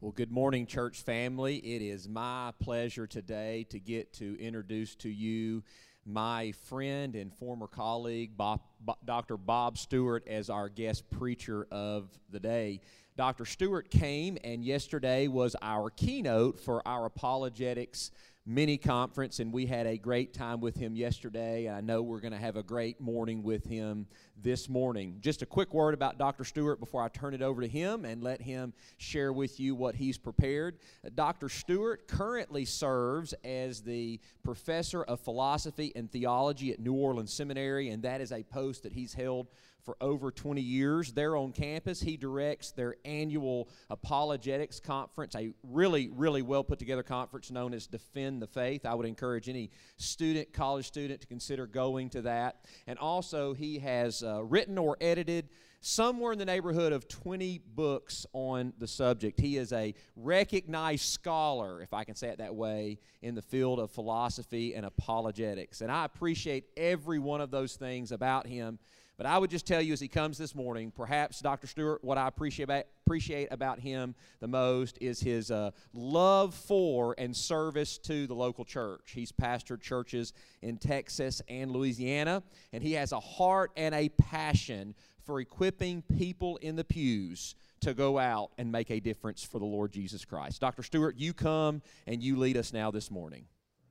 Well, good morning, church family. It is my pleasure today to get to introduce to you my friend and former colleague, Dr. Bob Stewart, as our guest preacher of the day. Dr. Stewart came, and yesterday was our keynote for our apologetics mini-conference, and we had a great time with him yesterday. I know we're going to have a great morning with him this morning. Just a quick word about Dr. Stewart before I turn it over to him and let him share with you what he's prepared. Dr. Stewart currently serves as the professor of philosophy and theology at New Orleans Seminary, and that is a post that he's held for over 20 years. There on campus, he directs their annual apologetics conference, a really, really well put together conference known as Defend the Faith. I would encourage any student, college student, to consider going to that. And also, he has written or edited somewhere in the neighborhood of 20 books on the subject. He is a recognized scholar, if I can say it that way, in the field of philosophy and apologetics. And I appreciate every one of those things about him. But I would just tell you as he comes this morning, perhaps, Dr. Stewart, what I appreciate about him the most is his love for and service to the local church. He's pastored churches in Texas and Louisiana, and he has a heart and a passion for equipping people in the pews to go out and make a difference for the Lord Jesus Christ. Dr. Stewart, you come and you lead us now this morning.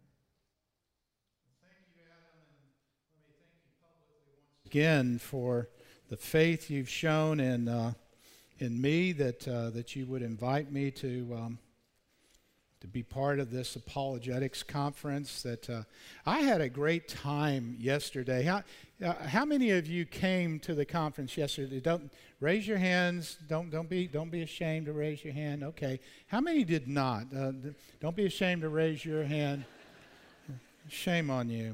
Again for the faith you've shown in me, that you would invite me to be part of this apologetics conference. That I had a great time yesterday. How many of you came to the conference yesterday? Don't raise your hands. Don't be ashamed to raise your hand. Okay. How many did not? Don't be ashamed to raise your hand. Shame on you.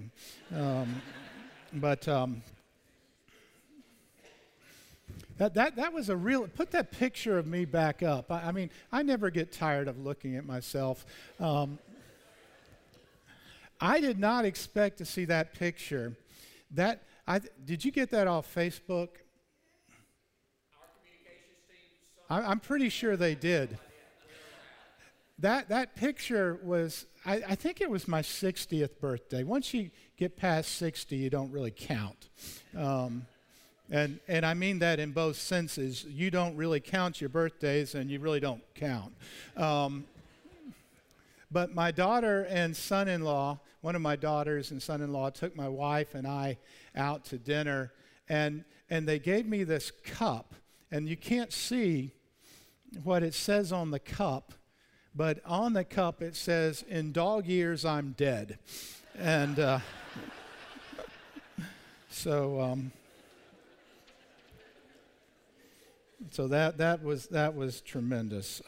That was a real, put that picture of me back up. I mean, I never get tired of looking at myself. I did not expect to see that picture. Did you get that off Facebook? Our communications team. I'm pretty sure they did. That picture was, I think it was my 60th birthday. Once you get past 60, you don't really count. And I mean that in both senses. You don't really count your birthdays, and you really don't count. But my daughter and son-in-law, one of my daughters and son-in-law, took my wife and I out to dinner, and they gave me this cup. And you can't see what it says on the cup, but on the cup it says, "In dog years, I'm dead." And So that was tremendous.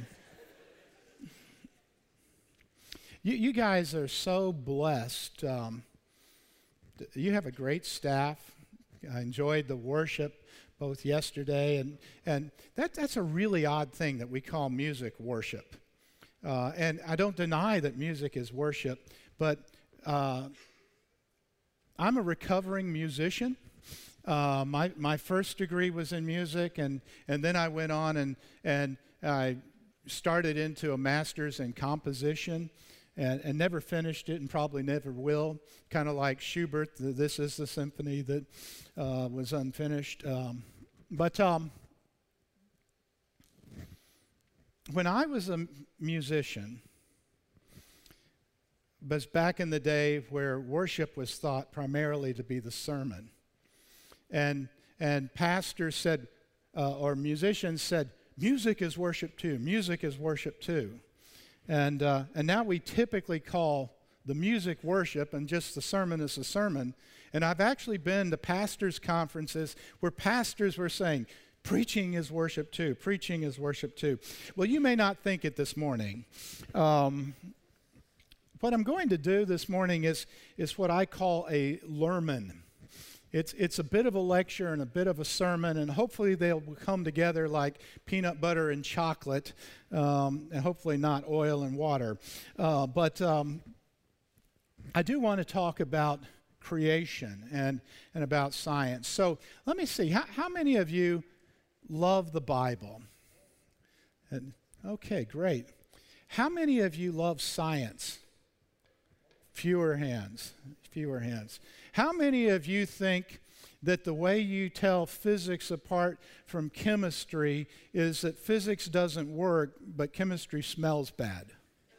You guys are so blessed. You have a great staff. I enjoyed the worship both yesterday, and that's a really odd thing that we call music worship. And I don't deny that music is worship, but I'm a recovering musician. My first degree was in music, and then I went on and I started into a master's in composition and never finished it and probably never will, kind of like Schubert. This is the symphony that was unfinished. But when I was a musician, was back in the day where worship was thought primarily to be the sermon. And pastors said, or musicians said, music is worship too. Music is worship too. And now we typically call the music worship, and just the sermon is a sermon. And I've actually been to pastors' conferences where pastors were saying, preaching is worship too. Preaching is worship too. Well, you may not think it this morning. What I'm going to do this morning is what I call a lermon. It's a bit of a lecture and a bit of a sermon, and hopefully they'll come together like peanut butter and chocolate, and hopefully not oil and water. But I do want to talk about creation and about science. So let me see, how many of you love the Bible? And Okay, great. How many of you love science? Fewer hands. How many of you think that the way you tell physics apart from chemistry is that physics doesn't work, but chemistry smells bad?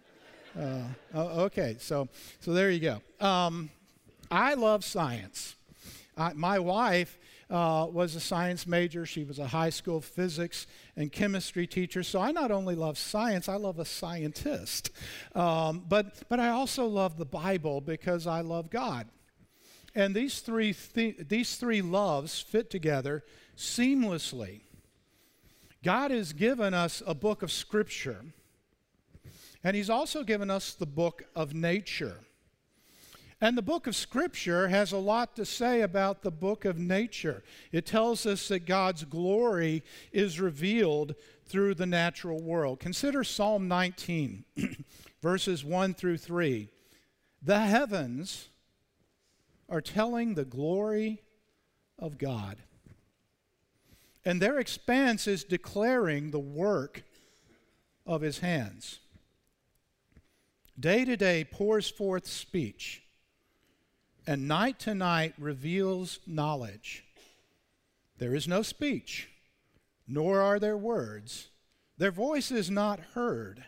Okay, so there you go. I love science. My wife was a science major. She was a high school physics and chemistry teacher. So I not only love science, I love a scientist. But I also love the Bible because I love God. And these three loves fit together seamlessly. God has given us a book of Scripture, and He's also given us the book of nature. And the book of Scripture has a lot to say about the book of nature. It tells us that God's glory is revealed through the natural world. Consider Psalm 19, verses 1 through 3. The heavens are telling the glory of God, and their expanse is declaring the work of His hands. Day to day pours forth speech, and night to night reveals knowledge. There is no speech, nor are there words. Their voice is not heard.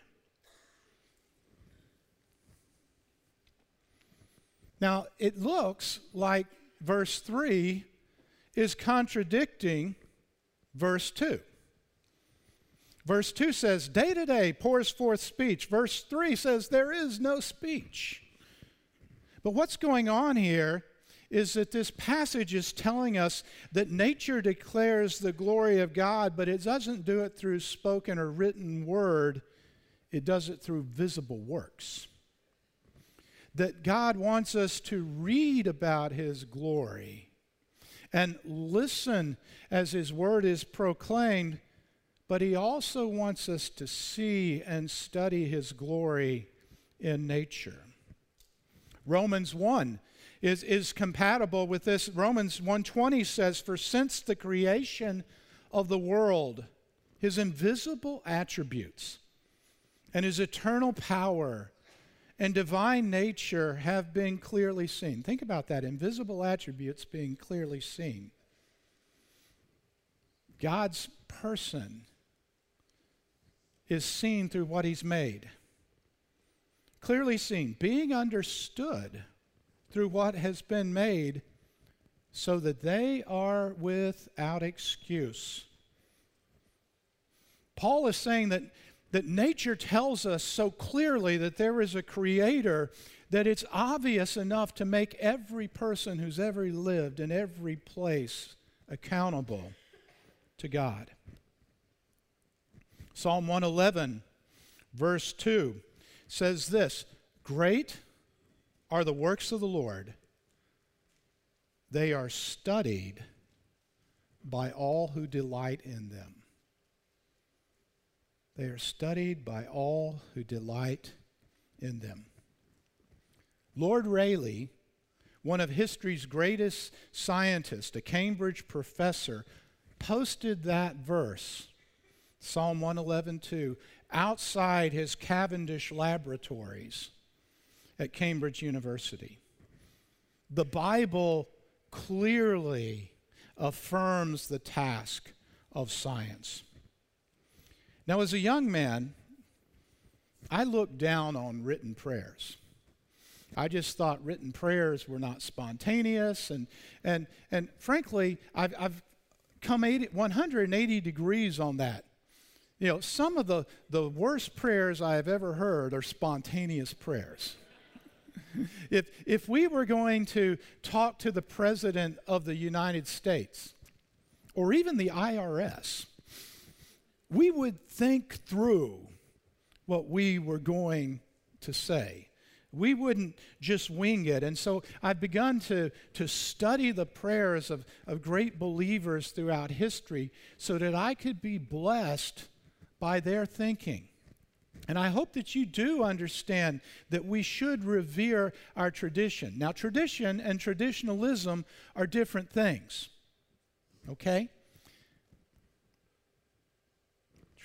Now, it looks like verse 3 is contradicting verse 2. Verse 2 says, day to day pours forth speech. Verse 3 says, there is no speech. But what's going on here is that this passage is telling us that nature declares the glory of God, but it doesn't do it through spoken or written word. It does it through visible works. That God wants us to read about His glory and listen as His word is proclaimed, but He also wants us to see and study His glory in nature. Romans 1 is compatible with this. Romans 1:20 says, for since the creation of the world, His invisible attributes and His eternal power and divine nature have been clearly seen. Think about that, invisible attributes being clearly seen. God's person is seen through what He's made. Clearly seen, being understood through what has been made, so that they are without excuse. Paul is saying that nature tells us so clearly that there is a creator that it's obvious enough to make every person who's ever lived in every place accountable to God. Psalm 111, verse 2 says this, great are the works of the Lord. They are studied by all who delight in them. They are studied by all who delight in them. Lord Rayleigh, one of history's greatest scientists, a Cambridge professor, posted that verse, Psalm 111:2, outside his Cavendish laboratories at Cambridge University. The Bible clearly affirms the task of science. Now, as a young man, I looked down on written prayers. I just thought written prayers were not spontaneous, and frankly, I've come 180 degrees on that. You know, some of the worst prayers I have ever heard are spontaneous prayers. If we were going to talk to the President of the United States, or even the IRS, we would think through what we were going to say. We wouldn't just wing it. And so I've begun to study the prayers of great believers throughout history so that I could be blessed by their thinking. And I hope that you do understand that we should revere our tradition. Now, tradition and traditionalism are different things. Okay?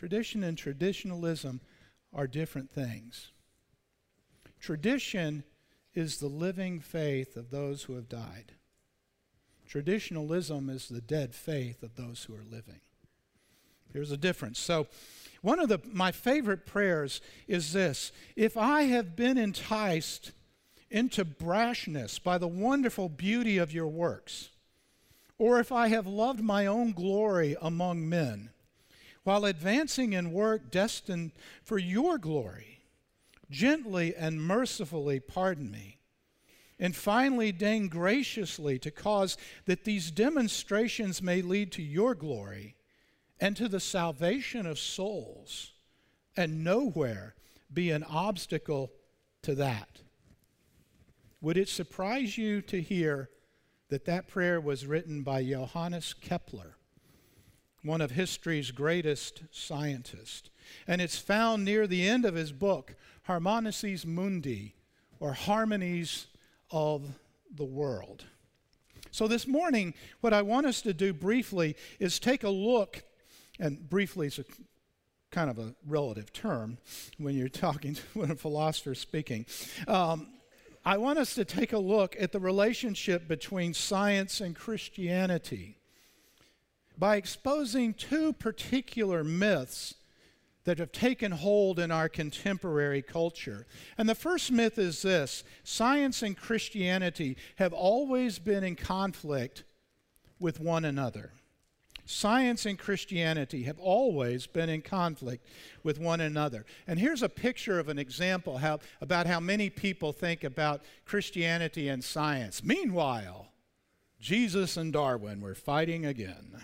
Tradition and traditionalism are different things. Tradition is the living faith of those who have died. Traditionalism is the dead faith of those who are living. There's a difference. So one of my favorite prayers is this: if I have been enticed into brashness by the wonderful beauty of your works, or if I have loved my own glory among men, while advancing in work destined for your glory, gently and mercifully pardon me, and finally deign graciously to cause that these demonstrations may lead to your glory and to the salvation of souls, and nowhere be an obstacle to that. Would it surprise you to hear that that prayer was written by Johannes Kepler, one of history's greatest scientists? And it's found near the end of his book, Harmonices Mundi, or Harmonies of the World. So this morning, what I want us to do briefly is take a look, and briefly is a kind of a relative term when you're talking, when a philosopher's speaking. I want us to take a look at the relationship between science and Christianity by exposing two particular myths that have taken hold in our contemporary culture. And the first myth is this: science and Christianity have always been in conflict with one another. Science and Christianity have always been in conflict with one another. And here's a picture of an example about how many people think about Christianity and science. Meanwhile, Jesus and Darwin were fighting again.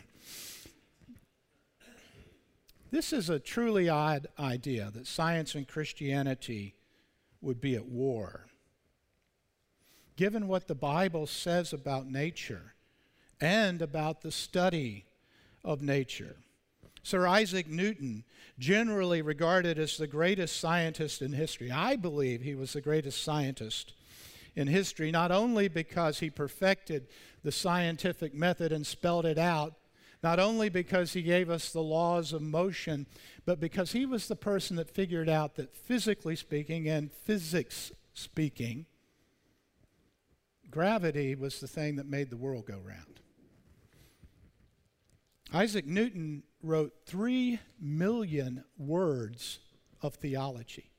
This is a truly odd idea, that science and Christianity would be at war. Given what the Bible says about nature and about the study of nature. Sir Isaac Newton, generally regarded as the greatest scientist in history. I believe he was the greatest scientist in history, not only because he perfected the scientific method and spelled it out, not only because he gave us the laws of motion, but because he was the person that figured out that physically speaking and physics speaking, gravity was the thing that made the world go round. Isaac Newton wrote 3 million words of theology.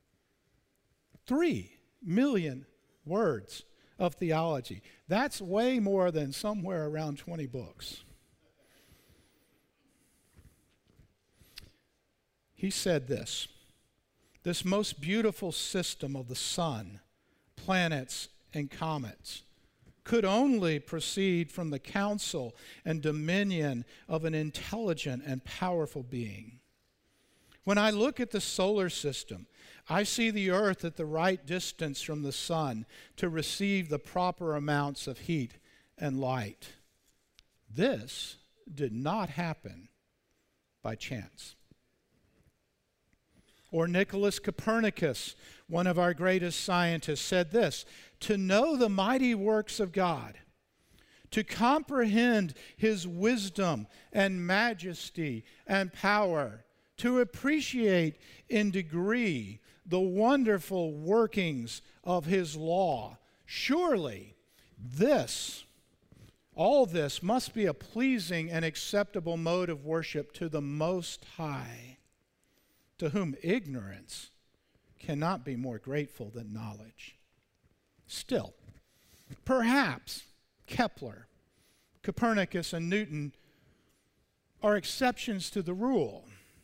3 million words of theology. That's way more than somewhere around 20 books. He said this most beautiful system of the sun, planets, and comets could only proceed from the counsel and dominion of an intelligent and powerful being. When I look at the solar system, I see the earth at the right distance from the sun to receive the proper amounts of heat and light. This did not happen by chance. Or Nicholas Copernicus, one of our greatest scientists, said this: to know the mighty works of God, to comprehend his wisdom and majesty and power, to appreciate in degree the wonderful workings of his law. Surely all this must be a pleasing and acceptable mode of worship to the Most High, to whom ignorance cannot be more grateful than knowledge. Still, perhaps Kepler, Copernicus, and Newton are exceptions to the rule,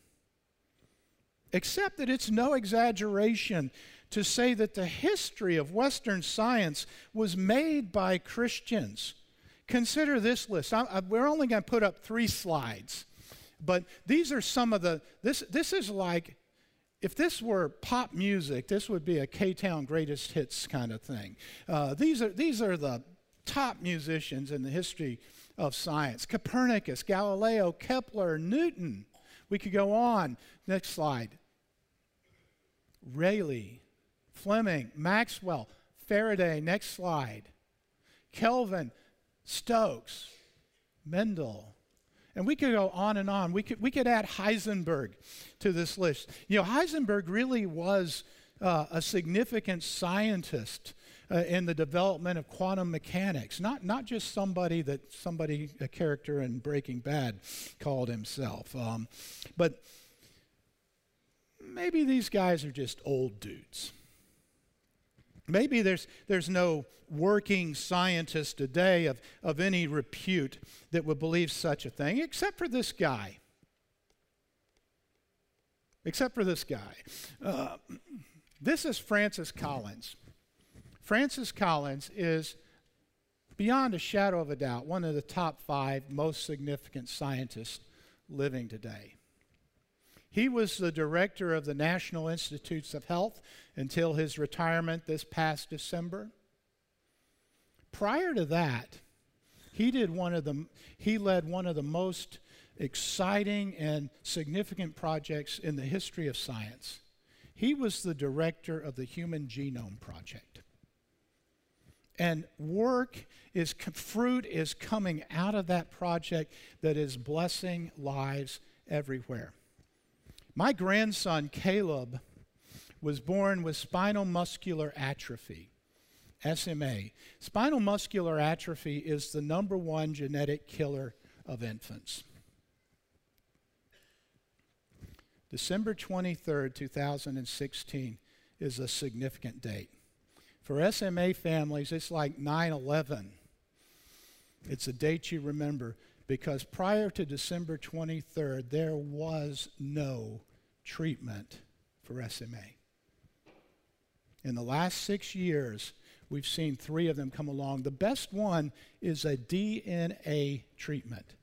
except that it's no exaggeration to say that the history of Western science was made by Christians. Consider this list. We're only going to put up 3 slides, but these are some of the, this is like, if this were pop music, this would be a K-Town greatest hits kind of thing. These are the top musicians in the history of science. Copernicus, Galileo, Kepler, Newton. We could go on. Next slide. Rayleigh, Fleming, Maxwell, Faraday. Next slide. Kelvin, Stokes, Mendel, And we could go on and on. We could add Heisenberg to this list. You know, Heisenberg really was a significant scientist in the development of quantum mechanics. Not just somebody, a character in Breaking Bad, called himself. But maybe these guys are just old dudes. Maybe there's no working scientist today of any repute that would believe such a thing, except for this guy. This is Francis Collins. Francis Collins is, beyond a shadow of a doubt, one of the top 5 most significant scientists living today. He was the director of the National Institutes of Health until his retirement this past December. Prior to that, he led one of the most exciting and significant projects in the history of science. He was the director of the Human Genome Project. And fruit is coming out of that project that is blessing lives everywhere. My grandson, Caleb, was born with spinal muscular atrophy, SMA. Spinal muscular atrophy is the #1 genetic killer of infants. December 23rd, 2016 is a significant date. For SMA families, it's like 9/11. It's a date you remember, because prior to December 23rd, there was no treatment for SMA. In the last 6 years, we've seen 3 of them come along. The best one is a DNA treatment.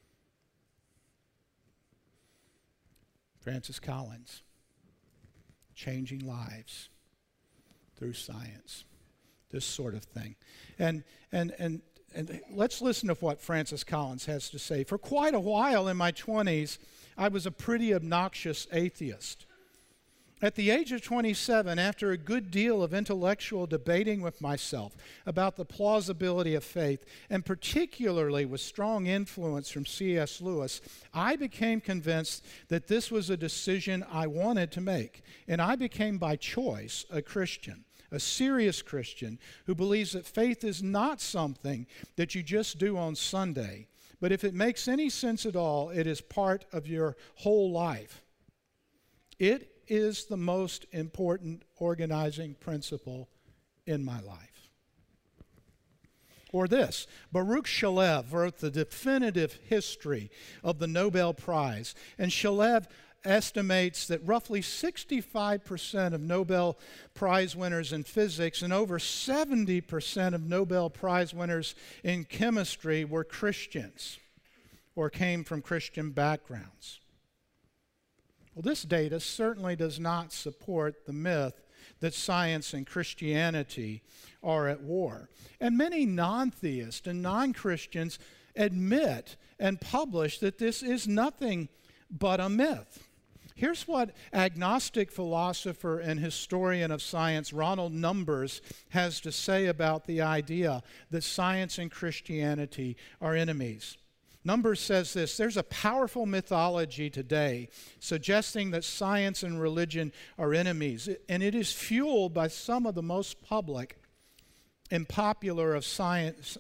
Francis Collins, changing lives through science, this sort of thing. And let's listen to what Francis Collins has to say. For quite a while in my 20s, I was a pretty obnoxious atheist. At the age of 27, after a good deal of intellectual debating with myself about the plausibility of faith, and particularly with strong influence from C.S. Lewis, I became convinced that this was a decision I wanted to make, and I became by choice a Christian. A serious Christian who believes that faith is not something that you just do on Sunday, but if it makes any sense at all, it is part of your whole life. It is the most important organizing principle in my life. Or this, Baruch Shalev wrote the definitive history of the Nobel Prize, and Shalev estimates that roughly 65% of Nobel Prize winners in physics and over 70% of Nobel Prize winners in chemistry were Christians or came from Christian backgrounds. Well, this data certainly does not support the myth that science and Christianity are at war. And many non-theists and non-Christians admit and publish that this is nothing but a myth. Here's what agnostic philosopher and historian of science Ronald Numbers has to say about the idea that science and Christianity are enemies. Numbers says this: there's a powerful mythology today suggesting that science and religion are enemies, and it is fueled by some of the most public and popular of scientists,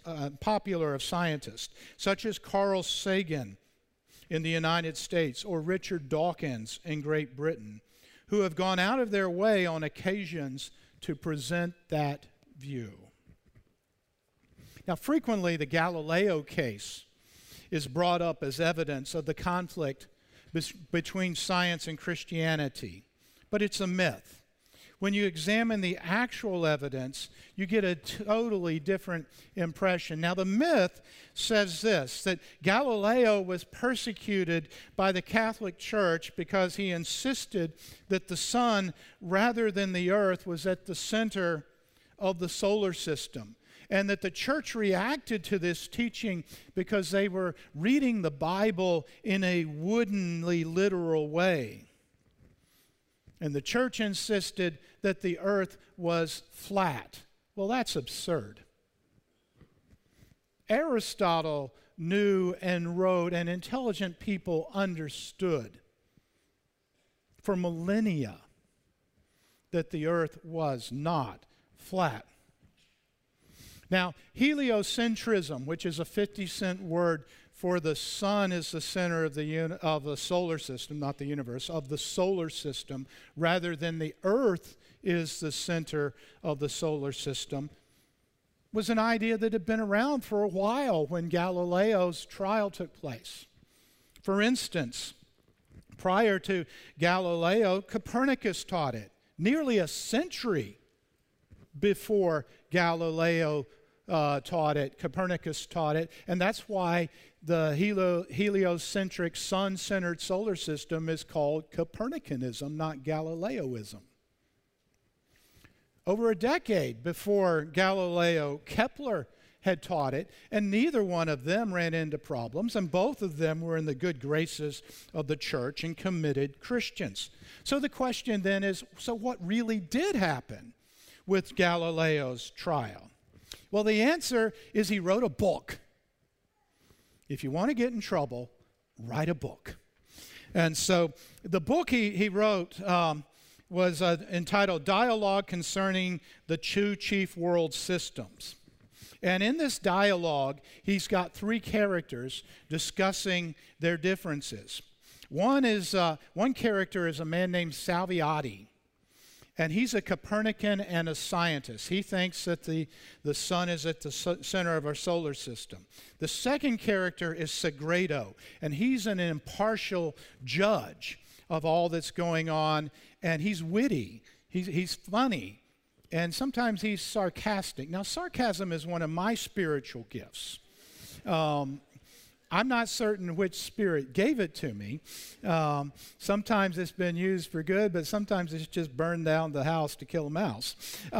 such as Carl Sagan in the United States or Richard Dawkins in Great Britain, who have gone out of their way on occasions to present that view. Now, frequently the Galileo case is brought up as evidence of the conflict between science and Christianity, but it's a myth. When you examine the actual evidence, you get a totally different impression. Now, the myth says this, that Galileo was persecuted by the Catholic Church because he insisted that the sun, rather than the earth, was at the center of the solar system, and that the church reacted to this teaching because they were reading the Bible in a woodenly literal way. And the church insisted that the earth was flat. Well, that's absurd. Aristotle knew and wrote and intelligent people understood for millennia that the earth was not flat. Now, heliocentrism, which is a 50-cent word for the sun is the center of the solar system, not the universe, of the solar system, rather than the earth is the center of the solar system, was an idea that had been around for a while when Galileo's trial took place. For instance, prior to Galileo, Copernicus taught it. Nearly a century before Galileo taught it, Copernicus taught it, and that's why the heliocentric, sun-centered solar system is called Copernicanism, not Galileoism. Over a decade before Galileo, Kepler had taught it, and neither one of them ran into problems, and both of them were in the good graces of the church and committed Christians. So the question then is, so what really did happen with Galileo's trial? Well, the answer is he wrote a book. If you want to get in trouble, write a book. And so the book he wrote was entitled Dialogue Concerning the Two Chief World Systems. And in this dialogue, he's got three characters discussing their differences. One character is a man named Salviati, and he's a Copernican and a scientist. He thinks that the sun is at the center of our solar system. The second character is Sagredo, and he's an impartial judge of all that's going on, and he's witty, he's funny, and sometimes he's sarcastic. Now, sarcasm is one of my spiritual gifts. I'm not certain which spirit gave it to me. Sometimes it's been used for good, but sometimes it's just burned down the house to kill a mouse.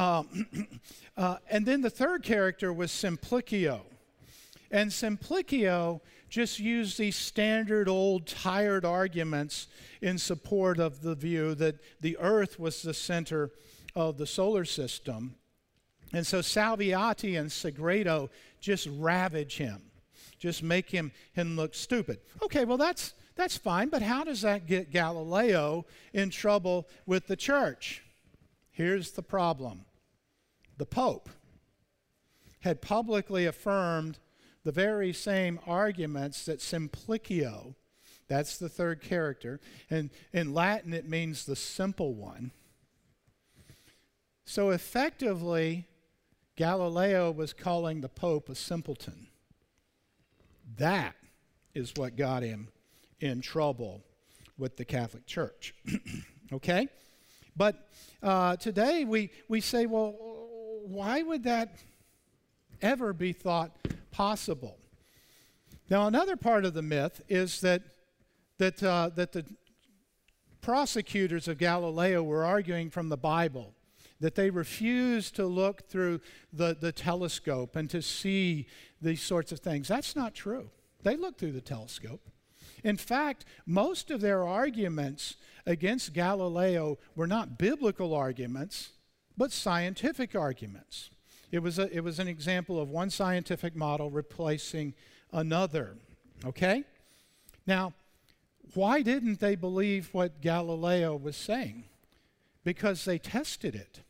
And then the third character was Simplicio. And Simplicio just used these standard old tired arguments in support of the view that the earth was the center of the solar system. And so Salviati and Sagredo just ravage him. Just make him look stupid. Okay, well, that's fine, but how does that get Galileo in trouble with the church? Here's the problem. The Pope had publicly affirmed the very same arguments that Simplicio, that's the third character, and in Latin it means the simple one. So effectively, Galileo was calling the Pope a simpleton. That is what got him in trouble with the Catholic Church. Okay? But today we say, well, why would that ever be thought possible? Now, another part of the myth is that the prosecutors of Galileo were arguing from the Bible, that they refused to look through the telescope and to see these sorts of things. That's not true. They looked through the telescope. In fact, most of their arguments against Galileo were not biblical arguments, but scientific arguments. It was an example of one scientific model replacing another. Okay? Now, why didn't they believe what Galileo was saying? Because they tested it.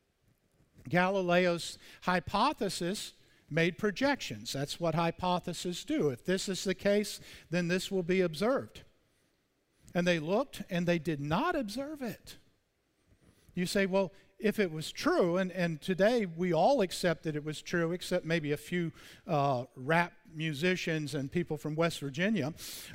Galileo's hypothesis made projections. That's what hypotheses do. If this is the case, then this will be observed. And they looked, and they did not observe it. You say, well, if it was true, and today we all accept that it was true, except maybe a few rap musicians and people from West Virginia,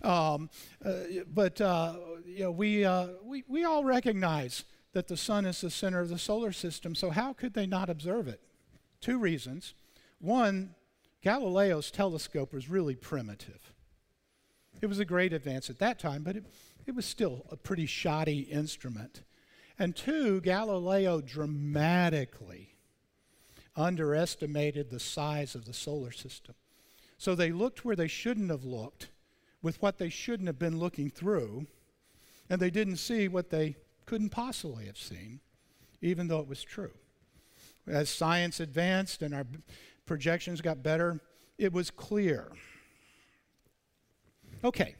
but we all recognize that the sun is the center of the solar system, so how could they not observe it? Two reasons. One, Galileo's telescope was really primitive. It was a great advance at that time, but it was still a pretty shoddy instrument. And two, Galileo dramatically underestimated the size of the solar system. So they looked where they shouldn't have looked, with what they shouldn't have been looking through, and they didn't see what they couldn't possibly have seen, even though it was true. As science advanced and our projections got better, it was clear Okay.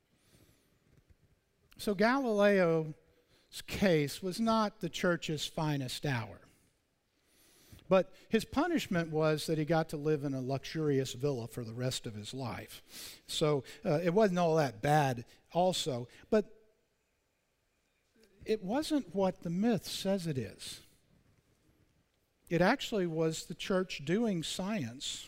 So Galileo's case was not the church's finest hour. But his punishment was that he got to live in a luxurious villa for the rest of his life. So it wasn't all that bad also. But it wasn't what the myth says it is. It actually was the church doing science.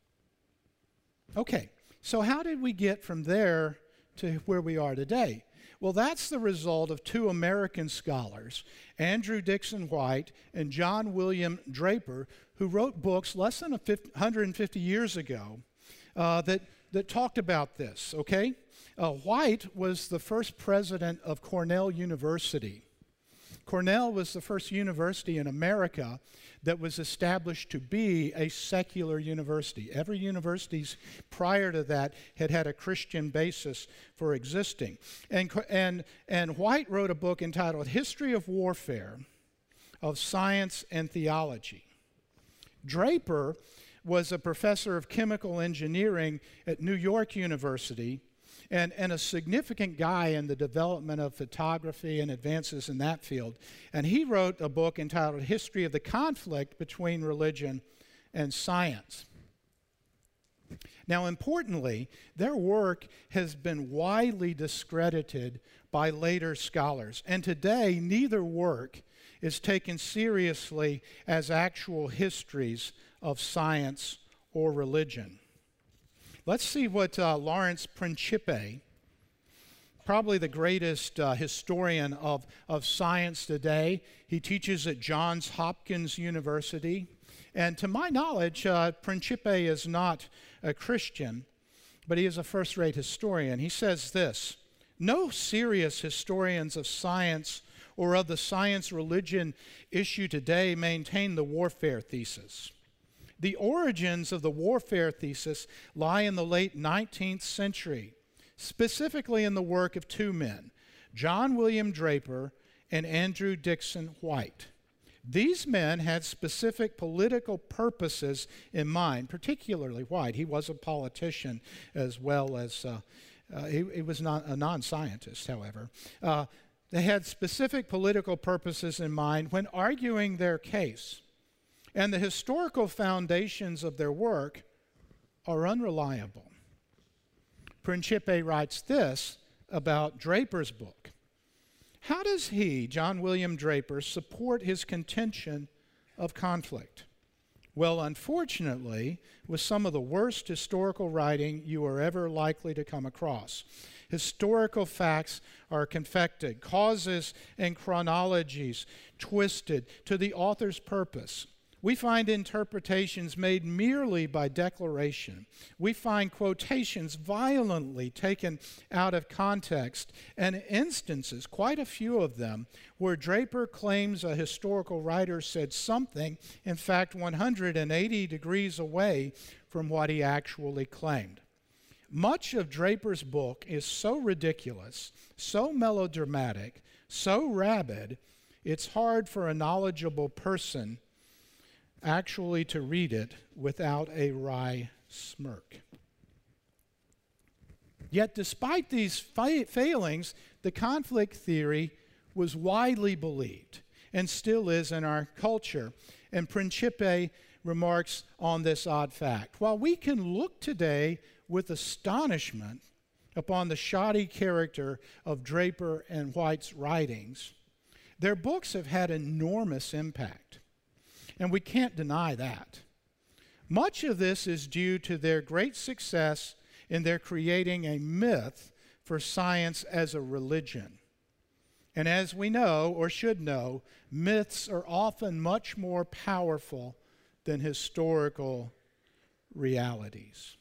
Okay, so how did we get from there to where we are today? Well, that's the result of two American scholars, Andrew Dickson White and John William Draper, who wrote books less than 150 years ago that talked about this, okay? White was the first president of Cornell University. Cornell was the first university in America that was established to be a secular university. Every university prior to that had had a Christian basis for existing. And White wrote a book entitled History of Warfare, of Science and Theology. Draper was a professor of chemical engineering at New York University and a significant guy in the development of photography and advances in that field. And he wrote a book entitled History of the Conflict Between Religion and Science. Now, importantly, their work has been widely discredited by later scholars. And today, neither work is taken seriously as actual histories of science or religion. Let's see what Lawrence Principe, probably the greatest historian of science today. He teaches at Johns Hopkins University. And to my knowledge, Principe is not a Christian, but he is a first-rate historian. He says this: no serious historians of science or of the science-religion issue today maintain the warfare thesis. The origins of the warfare thesis lie in the late 19th century, specifically in the work of two men, John William Draper and Andrew Dickson White. These men had specific political purposes in mind, particularly White. He was a politician as well as, he was not a non-scientist, however. They had specific political purposes in mind when arguing their case. And the historical foundations of their work are unreliable. Principe writes this about Draper's book. How does he, John William Draper, support his contention of conflict? Well, unfortunately, with some of the worst historical writing you are ever likely to come across. Historical facts are confected, causes and chronologies twisted to the author's purpose. We find interpretations made merely by declaration. We find quotations violently taken out of context, and instances, quite a few of them, where Draper claims a historical writer said something, in fact, 180 degrees away from what he actually claimed. Much of Draper's book is so ridiculous, so melodramatic, so rabid, it's hard for a knowledgeable person actually to read it without a wry smirk. Yet despite these failings, the conflict theory was widely believed and still is in our culture. And Principe remarks on this odd fact. While we can look today with astonishment upon the shoddy character of Draper and White's writings, their books have had enormous impact. And we can't deny that. Much of this is due to their great success in their creating a myth for science as a religion. And as we know, or should know, myths are often much more powerful than historical realities.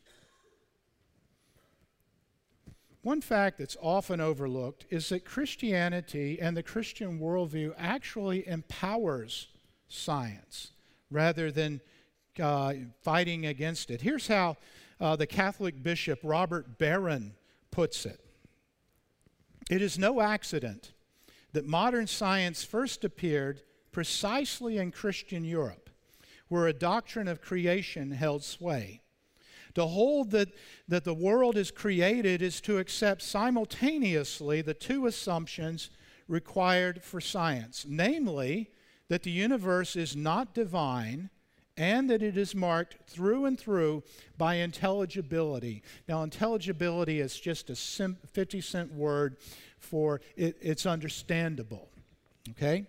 One fact that's often overlooked is that Christianity and the Christian worldview actually empowers science rather than fighting against it. Here's how the Catholic bishop Robert Barron puts it. It is no accident that modern science first appeared precisely in Christian Europe, where a doctrine of creation held sway. To hold that the world is created is to accept simultaneously the two assumptions required for science, namely that the universe is not divine and that it is marked through and through by intelligibility. Now, intelligibility is just a 50-cent word for it's understandable, okay?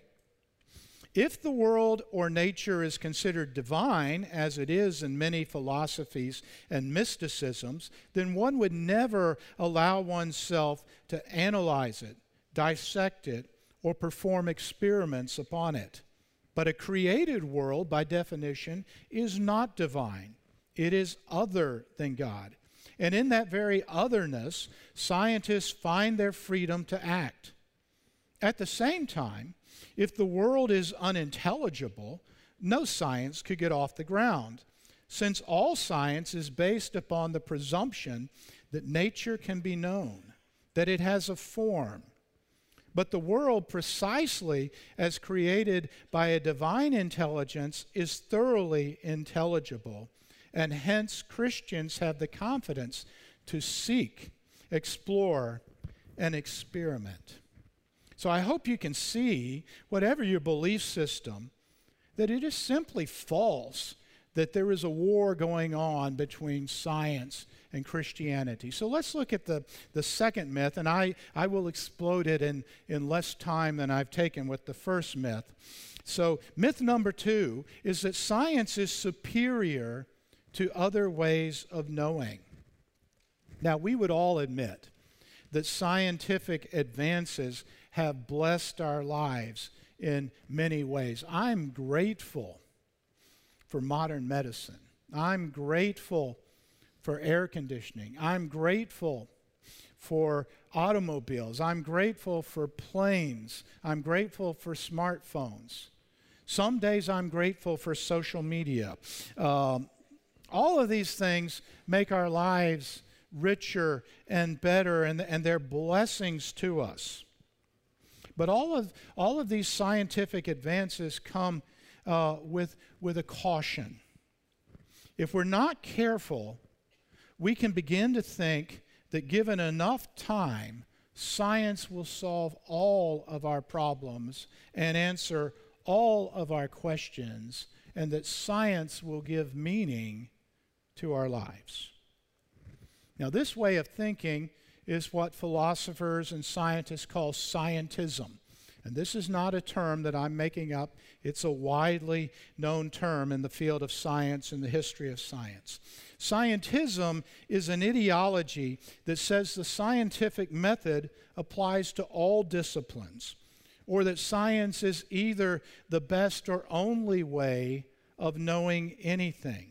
If the world or nature is considered divine, as it is in many philosophies and mysticisms, then one would never allow oneself to analyze it, dissect it, or perform experiments upon it. But a created world, by definition, is not divine. It is other than God. And in that very otherness, scientists find their freedom to act. At the same time, if the world is unintelligible, no science could get off the ground, since all science is based upon the presumption that nature can be known, that it has a form. But the world, precisely as created by a divine intelligence, is thoroughly intelligible, and hence Christians have the confidence to seek, explore, and experiment. So I hope you can see, whatever your belief system, that it is simply false that there is a war going on between science and Christianity. So let's look at the second myth, and I will explode it in less time than I've taken with the first myth. So myth number 2 is that science is superior to other ways of knowing. Now, we would all admit that scientific advances have blessed our lives in many ways. I'm grateful for modern medicine. I'm grateful for air conditioning. I'm grateful for automobiles. I'm grateful for planes. I'm grateful for smartphones. Some days I'm grateful for social media. All of these things make our lives richer and better, and they're blessings to us. But all of these scientific advances come with a caution. If we're not careful, we can begin to think that given enough time, science will solve all of our problems and answer all of our questions, and that science will give meaning to our lives. Now, this way of thinking is what philosophers and scientists call scientism. And this is not a term that I'm making up. It's a widely known term in the field of science and the history of science. Scientism is an ideology that says the scientific method applies to all disciplines, or that science is either the best or only way of knowing anything.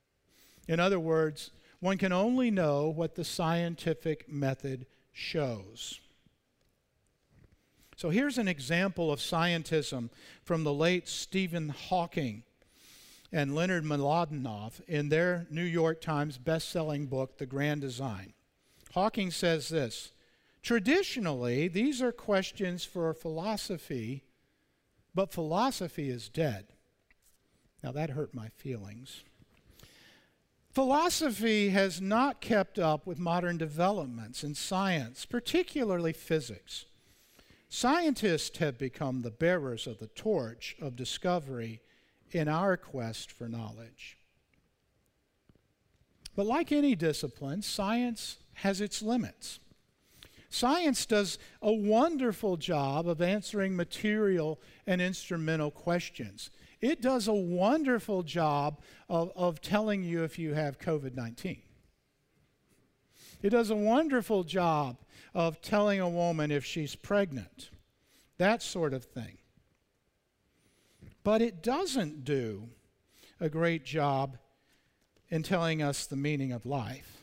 In other words, one can only know what the scientific method shows. So here's an example of scientism from the late Stephen Hawking and Leonard Mlodinow in their New York Times best-selling book, The Grand Design. Hawking says this: traditionally, these are questions for philosophy, but philosophy is dead. Now that hurt my feelings. Philosophy has not kept up with modern developments in science, particularly physics. Scientists have become the bearers of the torch of discovery in our quest for knowledge. But like any discipline, science has its limits. Science does a wonderful job of answering material and instrumental questions. It does a wonderful job of telling you if you have COVID-19. It does a wonderful job of telling a woman if she's pregnant, that sort of thing. But it doesn't do a great job in telling us the meaning of life.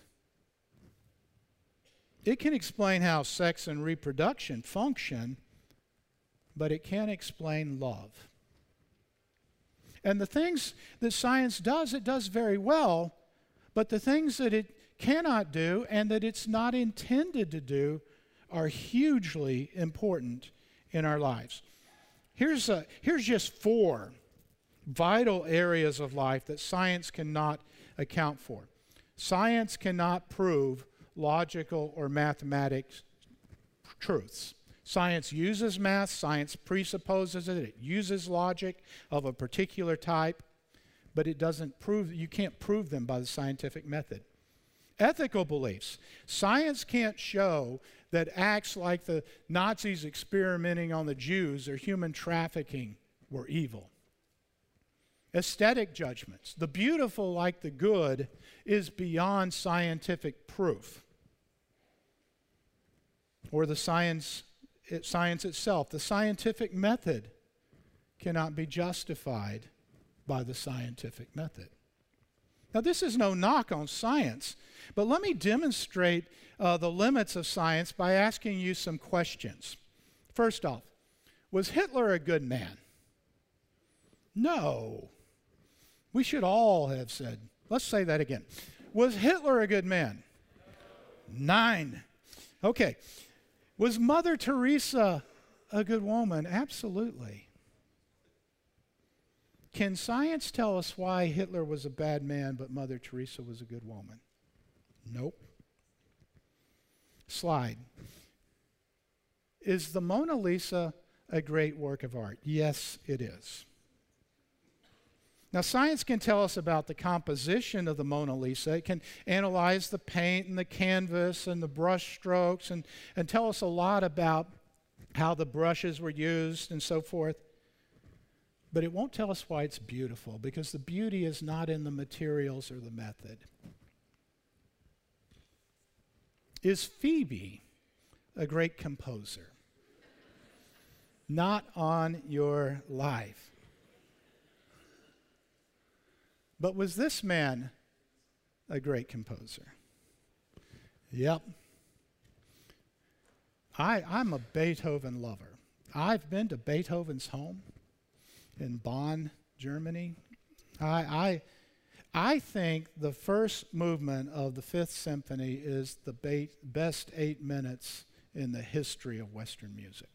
It can explain how sex and reproduction function, but it can't explain love. And the things that science does, it does very well, but the things that it cannot do and that it's not intended to do are hugely important in our lives. Here's just 4 vital areas of life that science cannot account for. Science cannot prove logical or mathematics truths. Science uses math, science presupposes it, it uses logic of a particular type, but it doesn't prove, you can't prove them by the scientific method. Ethical beliefs. Science can't show that acts like the Nazis experimenting on the Jews or human trafficking were evil. Aesthetic judgments. The beautiful, like the good, is beyond scientific proof. Or the science itself. The scientific method cannot be justified by the scientific method. Now, this is no knock on science, but let me demonstrate the limits of science by asking you some questions. First off, was Hitler a good man? No. We should all have said, let's say that again. Was Hitler a good man? 9. Okay. Was Mother Teresa a good woman? Absolutely. Can science tell us why Hitler was a bad man but Mother Teresa was a good woman? Nope. Slide. Is the Mona Lisa a great work of art? Yes, it is. Now, science can tell us about the composition of the Mona Lisa. It can analyze the paint and the canvas and the brush strokes and tell us a lot about how the brushes were used and so forth. But it won't tell us why it's beautiful, because the beauty is not in the materials or the method. Is Phoebe a great composer? Not on your life. But was this man a great composer? Yep. I'm a Beethoven lover. I've been to Beethoven's home in Bonn, Germany. I think the first movement of the Fifth Symphony is the best 8 minutes in the history of Western music.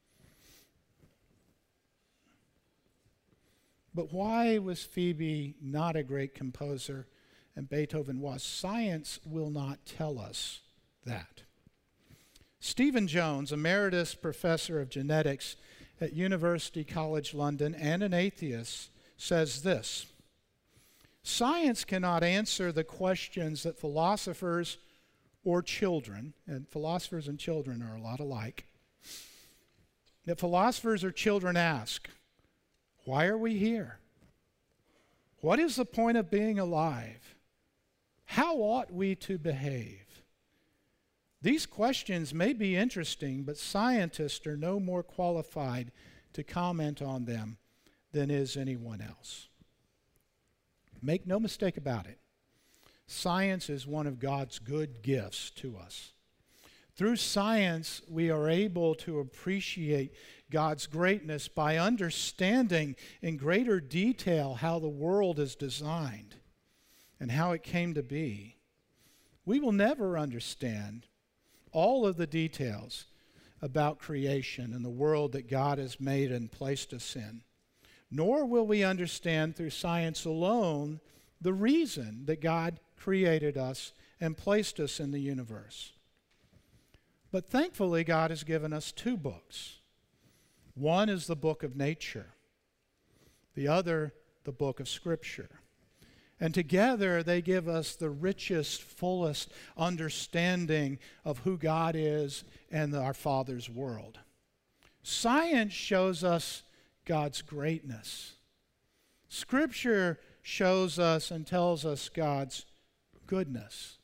But why was Phoebe not a great composer and Beethoven was? Science will not tell us that. Stephen Jones, emeritus professor of genetics at University College London and an atheist, says this: science cannot answer the questions that philosophers or children, and philosophers and children are a lot alike, that philosophers or children ask. Why are we here? What is the point of being alive? How ought we to behave? These questions may be interesting, but scientists are no more qualified to comment on them than is anyone else. Make no mistake about it. Science is one of God's good gifts to us. Through science, we are able to appreciate God's greatness by understanding in greater detail how the world is designed and how it came to be. We will never understand all of the details about creation and the world that God has made and placed us in, nor will we understand through science alone the reason that God created us and placed us in the universe. But thankfully, God has given us 2 books. One is the book of nature. The other, the book of Scripture. And together, they give us the richest, fullest understanding of who God is and our Father's world. Science shows us God's greatness. Scripture shows us and tells us God's goodness.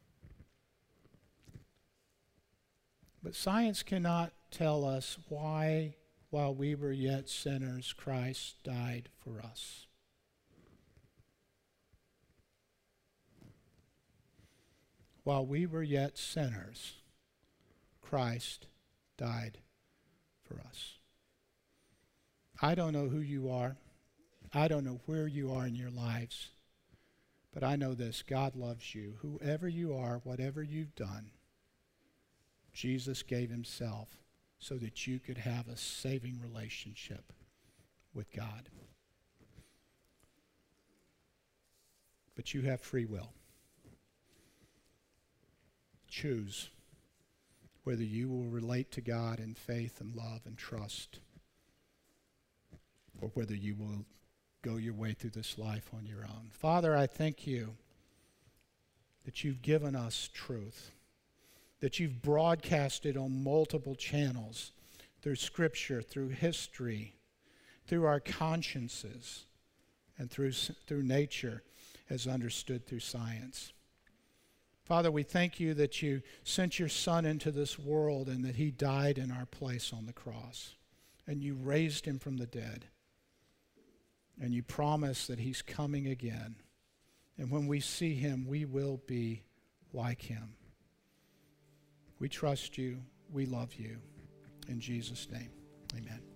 But science cannot tell us why, while we were yet sinners, Christ died for us. While we were yet sinners, Christ died for us. I don't know who you are. I don't know where you are in your lives. But I know this: God loves you. Whoever you are, whatever you've done, Jesus gave himself so that you could have a saving relationship with God. But you have free will. choose whether you will relate to God in faith and love and trust, or whether you will go your way through this life on your own. Father, I thank you that you've given us truth, that you've broadcasted on multiple channels through Scripture, through history, through our consciences, and through nature as understood through science. Father, we thank you that you sent your Son into this world and that he died in our place on the cross, and you raised him from the dead, and you promise that he's coming again. And when we see him, we will be like him. We trust you. We love you. In Jesus' name, amen.